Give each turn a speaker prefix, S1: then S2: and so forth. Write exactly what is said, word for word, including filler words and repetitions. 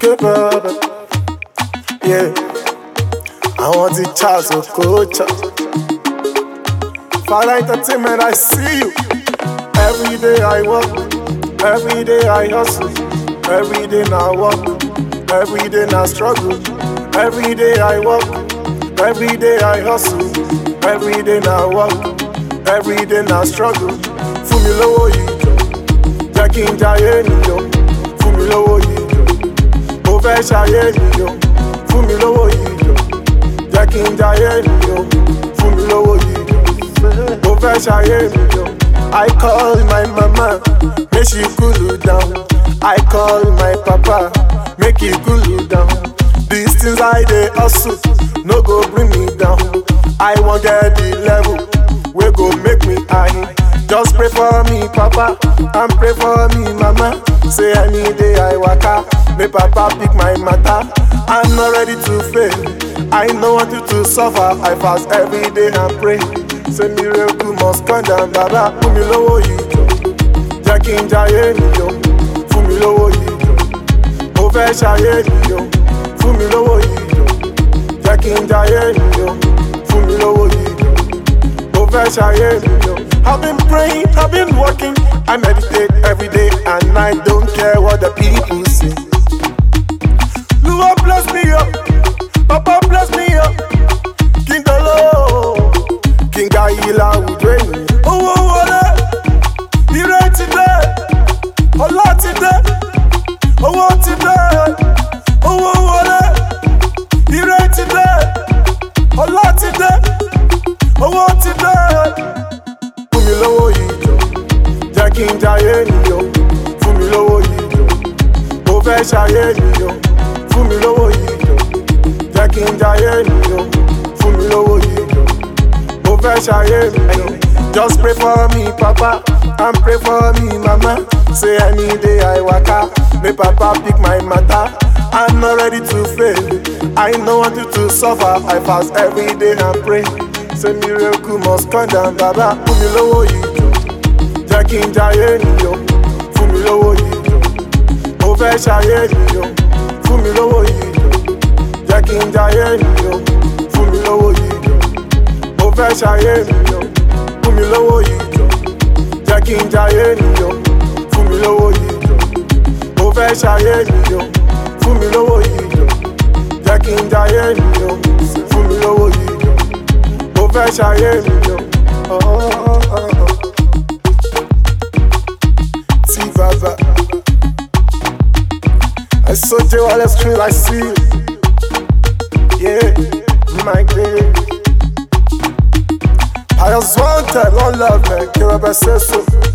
S1: K brother, yeah. I want the Charles of culture. Father Entertainment, I see you. Every day I work, every day I hustle, every day now work, every day now struggle. Every day I work, every day I hustle, every day now work, every day now struggle. Fún mi lówó yìí jọ, jẹ́ kí n jayé nìyó. Fún mi lówó yìí jọ, mo fẹ́ ṣayé nìyó. Fún mi lówó yìí jọ, jẹ́ kí n jayé nìyó. Fún mi lówó yìí jọ, mo fẹ́ ṣayé nìyó. I call my mama, make she cool down. I call my papa, make he cool down. These things I dey hustle, no go bring me down. I wan get the level, wey go make me high. Just pray for me, papa, and pray for me, mama. Say any day I waka, make papa pick my matter. I'm not ready to fail, I no want you to suffer. I fast every day and pray. Say miracle must come down, baba. Fún mi lówó yìí jọ, jẹ́ kí n jayé nìyó. Fún mi lówó yìí jọ, mo fẹ́ ṣayé nìyó. Fún mi lówó yìí jọ, jẹ́ kí n jayé nìyó. Fún mi lówó yìí jọ, mo fẹ́ ṣayé nìyó. I've been praying, I've been working, I meditate every day and I don't care what the people say. Lord bless me up, Papa bless me up. King Dolo, King Ayila Udwe. Owó wọlé, ire ti dé, ọlá ti dé, owó ti dé. Owó wọlé, ire ti dé, ọlá ti dé, owó ti dé. Fún mi lówó yìí jọ, jẹ́ kí n jayé nìyó. Fún mi lówó yìí jọ, mo fẹ́ ṣayé nìyó. Fún mi lówó yìí jọ, jẹ́ kí n jayé nìyó. Fún mi lówó yìí jọ, mo fẹ́ ṣayé nìyó. Just pray for me, papa, and pray for me, mama. Say any day I waka, make papa pick my matter. I'm not ready to fail, I no want you to suffer. I fast every day and pray. Say miracle must come down, baba. Fún mi lówó yìí jọ, jẹ́ kí n jayé nìyó. Fún mi lówó yìí jọ, mo fẹ́ ṣayé nìyó. Fún mi lówó yìí jọ, jẹ́ kí n jayé nìyó. Fún mi lówó yìí jọ, mo fẹ́ ṣayé nìyó. Fún mi lówó yìí jọ, jẹ́ kí n jayé nìyó. Fún mi lówó yìí jọ, mo fẹ́ ṣayé nìyó. Fún mi lówó yìí jọ, jẹ́ kí n jayé nìyó. Fún mi lówó yìí jọ, mo fẹ́ ṣayé nìyó. Oh, oh, oh, oh. T-Vava, I saw J Wale Street, I see you. Yeah, my day. I just want that, one love, man. Can I say so?